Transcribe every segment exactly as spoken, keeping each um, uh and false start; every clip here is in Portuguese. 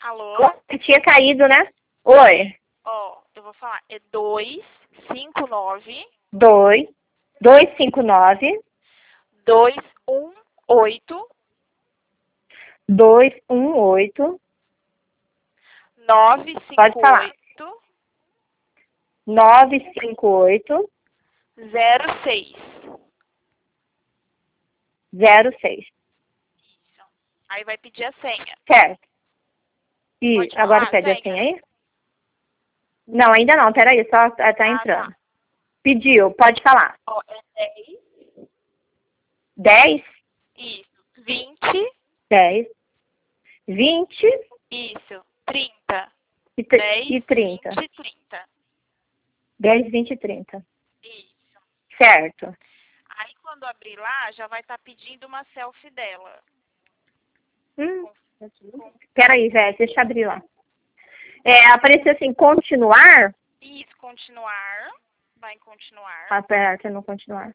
Alô? Tinha caído, né? Oi. Ó, eu vou falar. É dois cinco nove Dois. Dois, cinco, nove. dois um oito Dois, um, oito. nove Pode cinco falar. oito Nove, cinco, oito. zero seis. Zero, seis. Aí vai pedir a senha. Certo. E Pode agora falar, pede a senha? senha aí? Não, ainda não. Peraí, só tá tá Ah, entrando. tá. Pediu, pode falar. Ó, é dez. Dez. Isso. vinte. Dez. Vinte Isso. trinta. e, tr- dez, e trinta. vinte, trinta. Dez, vinte e trinta. Isso. Certo. Aí quando abrir lá, já vai estar pedindo uma selfie dela. Hum. Com- Peraí, Zé, deixa eu abrir lá. É, apareceu assim, continuar. Isso, continuar. Vai em continuar. Aperta no continuar.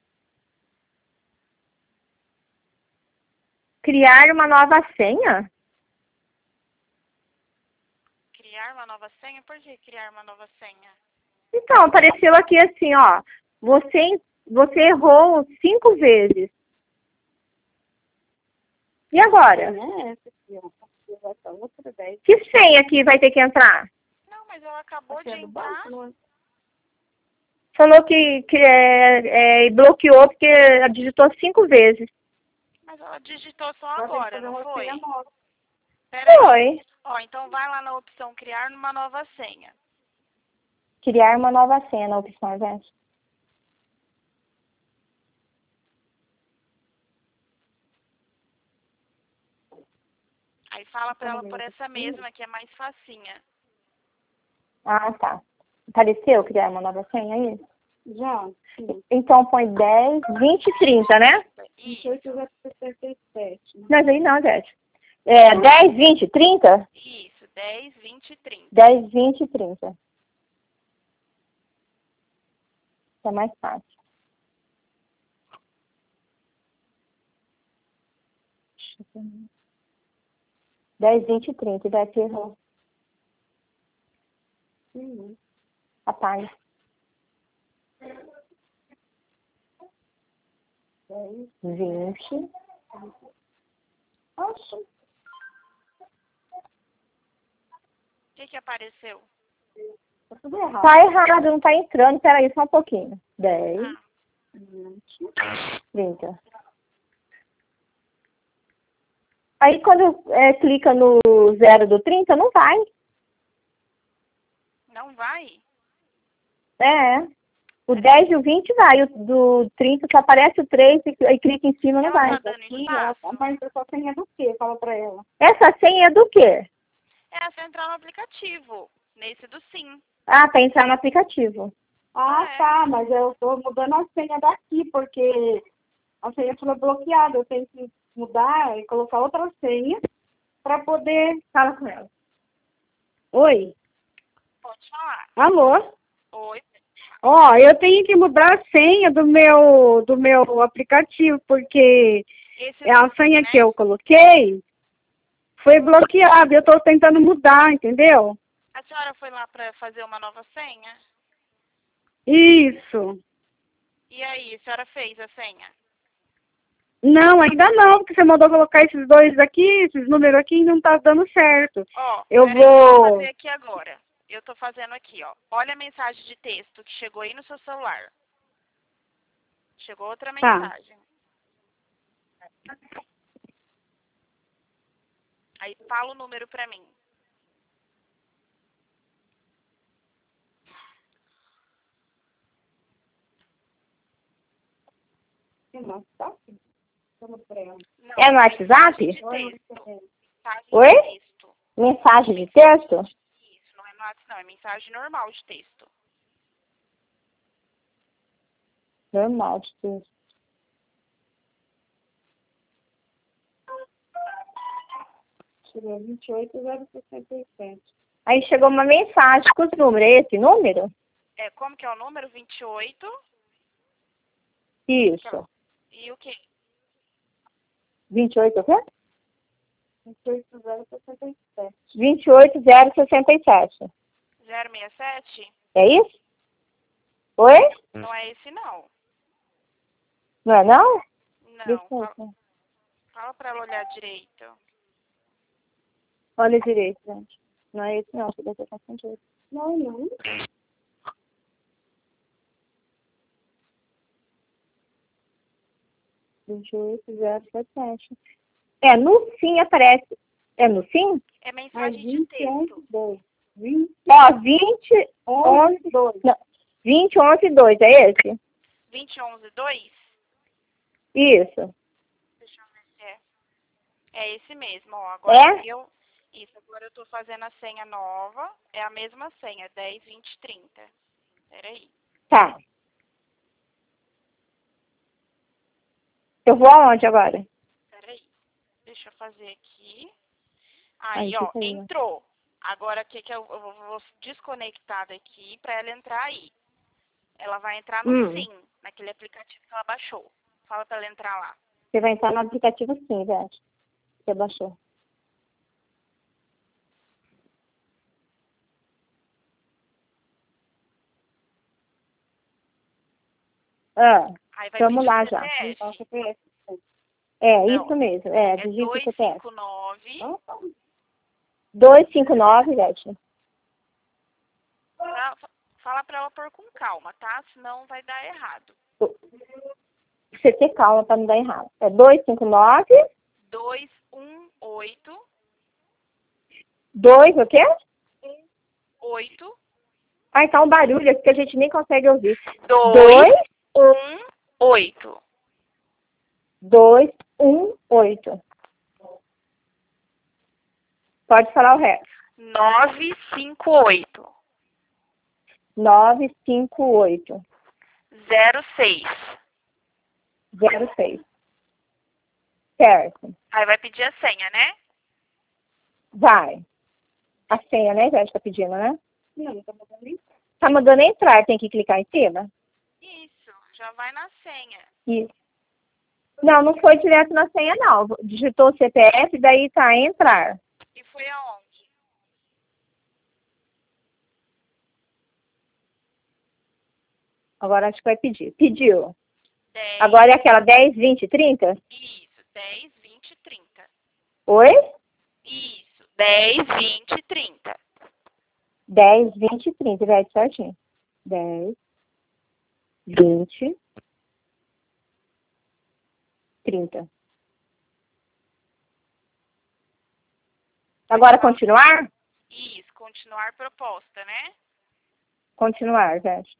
Criar uma nova senha? Criar uma nova senha? Por que criar uma nova senha? Então, apareceu aqui assim, ó. Você, você errou cinco vezes. E agora? Que senha que vai ter que entrar? Não, mas ela acabou de entrar. Falou que, que é, é, bloqueou porque ela digitou cinco vezes. Mas ela digitou só agora, não foi? Peraí. Foi. Ó, então vai lá na opção criar uma nova senha. Criar uma nova senha na opção, gente. Aí fala pra ela por essa mesma, que é mais facinha. Ah, tá. Apareceu criar uma nova senha aí? Já, sim. Então põe dez, vinte e trinta, né? Isso, Mas aí não, gente. É, dez, vinte, trinta? isso, dez, vinte e trinta. dez, vinte e trinta. É mais fácil. dez, vinte e trinta. E daqui errou. Uhum. Apaga. vinte. Oxe. O que que apareceu? Tá tudo errado. Tá errado, não tá entrando. Peraí, só um pouquinho. dez, Ah, trinta. Aí quando é, clica no zero do trinta, não vai. não vai? É. O dez e o vinte vai. O do trinta só aparece o três e aí clica em cima, não Ela vai. tá dando Sim, ela, espaço? mas essa senha é do quê? Fala pra ela. Essa senha é do quê? É você entrar no aplicativo. Nesse do sim. Ah, pra entrar no aplicativo. Ah, É. tá, mas eu tô mudando a senha daqui, porque a senha foi bloqueada. Eu tenho que mudar e colocar outra senha pra poder... Fala com ela. Oi? Pode falar. Alô? Oi. Ó, eu tenho que mudar a senha do meu, do meu aplicativo, porque Esse é a do senha sim, que né? eu coloquei foi bloqueada. Eu tô tentando mudar, entendeu? A senhora foi lá pra fazer uma nova senha? Isso. E aí, a senhora fez a senha? Não, ainda não, porque você mandou colocar esses dois aqui, esses números aqui, e não tá dando certo. Ó, Eu peraí, eu vou vou... fazer aqui agora. Eu tô fazendo aqui, ó. Olha a mensagem de texto que chegou aí no seu celular. Chegou outra Tá. mensagem. Aí fala o número pra mim. Não, tá? Vamos pra ela. Não, É no WhatsApp? mensagem de texto. Mensagem Oi? de texto. Mensagem de texto? Isso, não é no WhatsApp, não. É mensagem normal de texto. Normal de texto. Chegou vinte e oito zero sessenta e sete. Aí chegou uma mensagem com os números. É esse número? É, como que é o número? vinte e oito. Isso. E o quê? vinte e oito o quê? vinte e oito zero sessenta e sete. vinte e oito zero sessenta e sete. zero seis sete? É isso? Oi? Não é esse, não. Não é não? Não. Deixa eu Fala, ver. fala pra ela olhar direito. Olha direito, gente. Não é esse não, você deve ter confundido. Não, não. vinte e oito zero sete sete. É, no fim aparece. É no fim? É É mensagem de vinte, texto. onze, dois. vinte, Ó, vinte, onze, onze, dois. não, vinte, onze, dois, é esse? vinte onze dois? Isso. Deixa eu ver se é. É esse mesmo, ó. Agora É? eu. Isso, agora eu tô fazendo a senha nova. É a mesma senha, dez, vinte, trinta. Peraí. Tá. Eu vou aonde agora? Peraí. Deixa eu fazer aqui. Aí, Aí, ó, fica aí, ó. entrou. Agora, o que que eu, eu vou desconectar daqui pra ela entrar aí. Ela vai entrar no Hum. Sim, naquele aplicativo que ela baixou. Fala pra ela entrar lá. Você vai entrar no aplicativo sim, Vete. Você baixou. Ah, Aí vai vamos pedir lá o já. Então, C P F. C P F. É, Não, isso mesmo. É, é digita o dois C P F. cinco nove. dois cinco nove, Vete. Pra, fala pra ela pôr com calma, tá? Senão vai dar errado. Você ter calma pra não dar errado. É dois cinco nove, dois um oito, dois o quê? oito, Ah, tá um barulho aqui que a gente nem consegue ouvir. dois um oito. dois um oito. Pode falar o resto. nove cinco oito. nove cinco oito. zero seis. zero seis. Certo. Aí vai pedir a senha, né? Vai. A senha, né, Vete, tá pedindo, né? Não, não tá mandando nem. Tá mandando entrar, tem que clicar em cima? Isso, já vai na senha. Isso. Não, não foi direto na senha, não. Digitou o C P F, daí tá entrar. E foi aonde? Agora acho que vai pedir. Pediu. dez. Agora é aquela dez, vinte, trinta? Isso, dez, vinte, trinta. Oi? Isso, dez, vinte, trinta. dez, vinte, trinta. Vai certinho. dez, vinte, trinta. Agora continuar? Isso, continuar proposta, né? Continuar, Vete.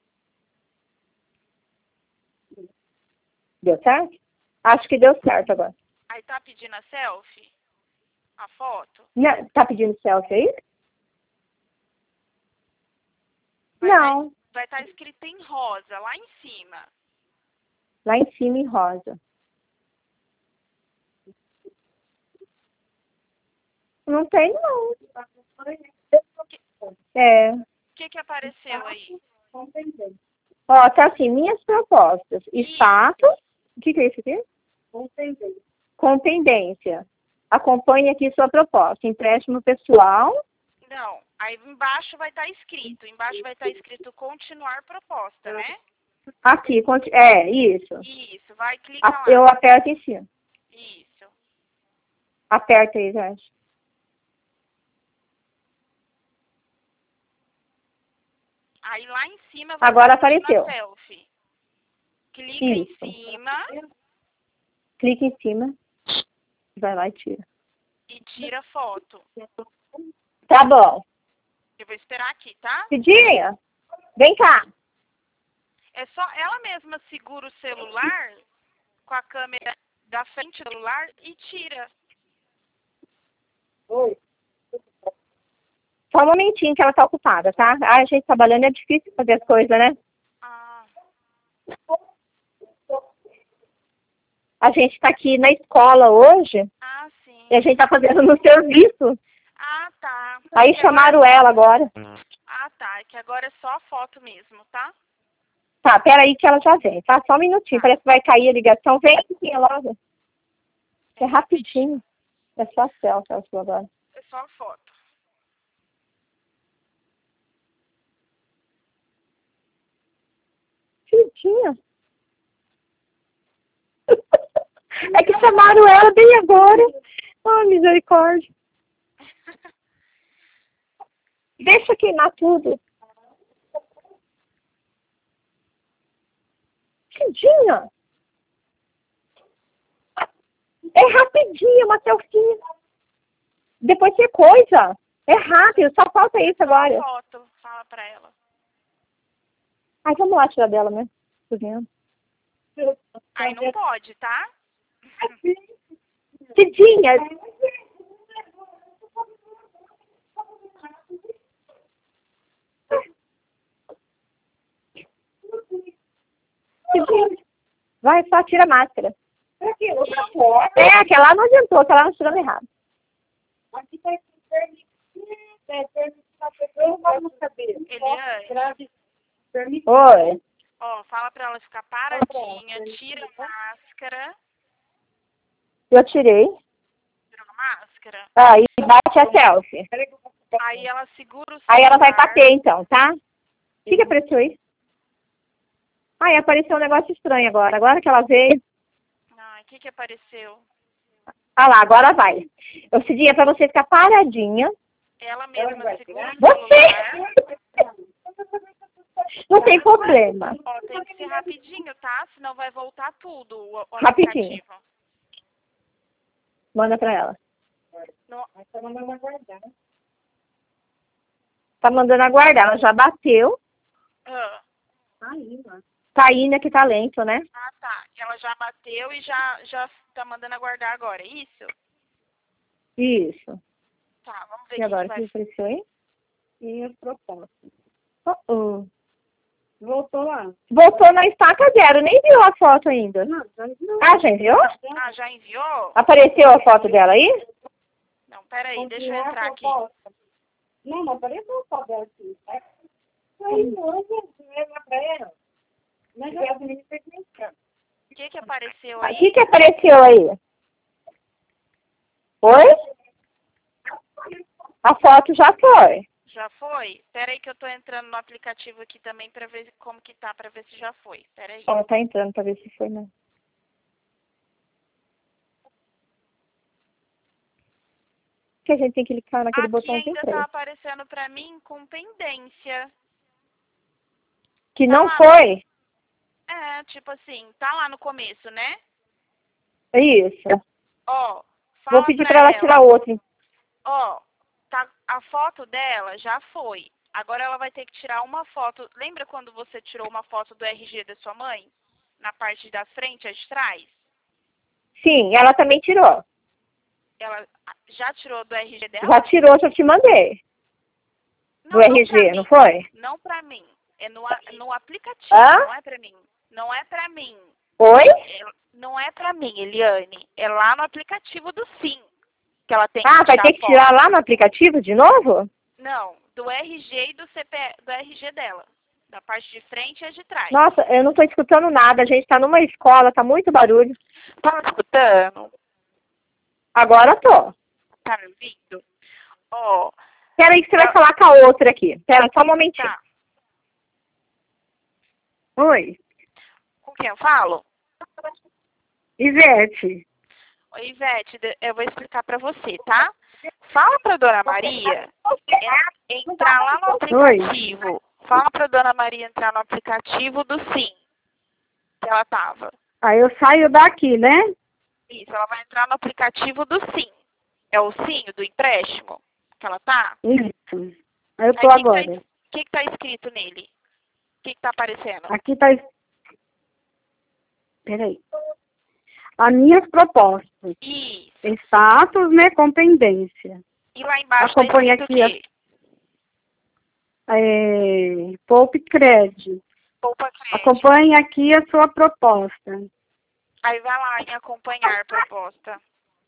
Deu certo? Acho que deu certo agora. Aí tá pedindo a selfie? A foto? Não, tá pedindo selfie aí? Vai Não. Vai estar escrito em rosa, lá em cima. Lá em cima em rosa. Não tem, não. É. O que que apareceu aí? Ó, tá assim, minhas propostas. Status. O que que é isso aqui? Com pendência. Acompanhe aqui sua proposta. Empréstimo pessoal. Não, aí embaixo vai estar escrito. Embaixo vai estar escrito continuar proposta, né? Aqui, conti- é, isso. Isso, vai clicar A- lá. Eu aperto em cima. Isso. Aperta aí, gente. Aí lá em cima vai Agora estar pedindo a apareceu. selfie. Clica Isso. em cima Clica em cima. Vai lá e tira. e tira foto. Tá bom. Eu vou esperar aqui, tá? Cidinha, vem cá. É só ela mesma segura o celular com a câmera da frente do celular e tira. Oi. Só um momentinho que ela tá ocupada, tá? Ah, a gente trabalhando é difícil fazer as coisas, né? Ah, A gente tá aqui na escola hoje ah sim. e a gente tá fazendo no serviço. Ah, tá. Aí Que chamaram agora... ela agora. Ah, tá. É que agora é só a foto mesmo, tá? Tá, peraí que ela já vem, tá? Só um minutinho, parece que vai cair a ligação. Vem aqui logo. É rapidinho. É só selfie, a sua agora. É só a foto. Cidinha. É que chamaram ela bem agora. Oh, misericórdia. Deixa queimar tudo. Cidinha. É rapidinho, uma selfie. Depois você coisa. É rápido, só falta isso agora. Foto, fala pra ela. Ai, vamos lá tirar dela, né? Tô vendo. Aí não pode, tá? Cidinha. Cidinha. Vai, só tira a máscara. É, aquela não adiantou, aquela não tirando errado. Aqui tá Eliane. Oi. Ó, fala pra ela ficar paradinha, tira a máscara. Eu tirei. Tirou a máscara. Aí bate a selfie. Aí ela segura o celular. Aí ela vai bater então, tá? O que que apareceu aí? Ai, apareceu um negócio estranho agora. Agora que ela veio. Ai, o que que apareceu? Ah lá, agora vai. Eu pedi pra você ficar paradinha. Ela mesma segura o Você! celular. Não tem problema. Ó, tem que ser rapidinho, tá? Senão vai voltar tudo o, o Rapidinho. aplicativo. Manda pra ela. No... Tá mandando aguardar. Ela já bateu. Ah. Tá indo que tá lento, né? ah, tá. Ela já bateu e já, já tá mandando aguardar agora, é isso? Isso. Tá, vamos ver E agora, o que que vai... apareceu aí? E as propostas. Oh, oh. Voltou lá. Voltou na estaca zero. Nem viu a foto ainda. Não, já enviou. Ah, já enviou? Ah, já enviou? Apareceu a foto dela aí? Não, peraí, deixa eu Continuar a entrar aqui. proposta. Não, não apareceu só dela aqui. Aí, hoje, leva pra ela. Mas eu acho que tem que entrar. O que que apareceu O aí? que que apareceu aí? Oi? A foto já foi. Já foi? Peraí que eu tô entrando no aplicativo aqui também pra ver como que tá, pra ver se já foi. Peraí. Ó, tá entrando pra ver se foi, né? Que a gente tem que clicar naquele Aqui botãozinho ainda preto. tá aparecendo pra mim com pendência. Que Tá não lá. foi? É, tipo assim, tá lá no começo, né? É isso. Ó, fala Vou pedir pra pra ela tirar outra. Ó, tá, a foto dela já foi. Agora ela vai ter que tirar uma foto. Lembra quando você tirou uma foto do R G da sua mãe? Na parte da frente, a de trás? Sim, ela também tirou. Ela já tirou do R G dela? Já tirou, já te mandei. Não, Do não R G, pra não mim. foi? Não pra mim. É no, a- no aplicativo, Hã? não é pra mim. Não é pra mim. Oi? É- não é pra mim, Eliane. É lá no aplicativo do Sim que ela tem que Ah, vai tirar ter a que foto. tirar lá no aplicativo de novo? Não, do R G e do C P do R G dela. Da parte de frente e a de trás. Nossa, eu não tô escutando nada. A gente tá numa escola, tá muito barulho. Tá me escutando? Agora tô. Tá me ouvindo? Ó, Espera aí que você Ela- vai falar com a outra aqui. Espera só um momentinho. tá. Oi, Com quem eu falo? Ivete. Oi, Ivete, de- eu vou explicar pra você, tá? Fala pra Dona Maria en- entrar lá no aplicativo. Fala pra Dona Maria entrar no aplicativo do Sim que ela tava. Aí eu saio daqui, né? Isso, ela vai entrar no aplicativo do Sim. É o Sim, do empréstimo que ela tá? Isso. Aí eu tô Aí, o que que tá agora. es- O que, que tá escrito nele? O que, que tá aparecendo? Aqui tá... es- Peraí. As minhas propostas. Isso. Status, né? Com pendência. E lá embaixo Acompanha tá escrito aqui o quê? É, Poupe Crédito. Poupa crédito. Acompanhe aqui a sua proposta. Aí vai lá em acompanhar proposta.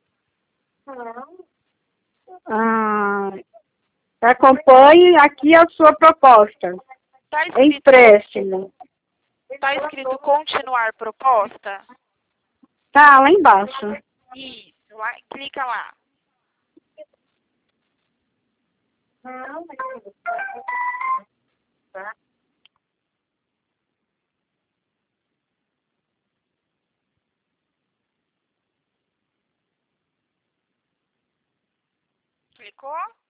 Ah, acompanhe aqui a sua proposta. Tá escrito, Empréstimo. tá escrito continuar proposta? Tá, lá embaixo. Isso, lá, clica lá. Clicou?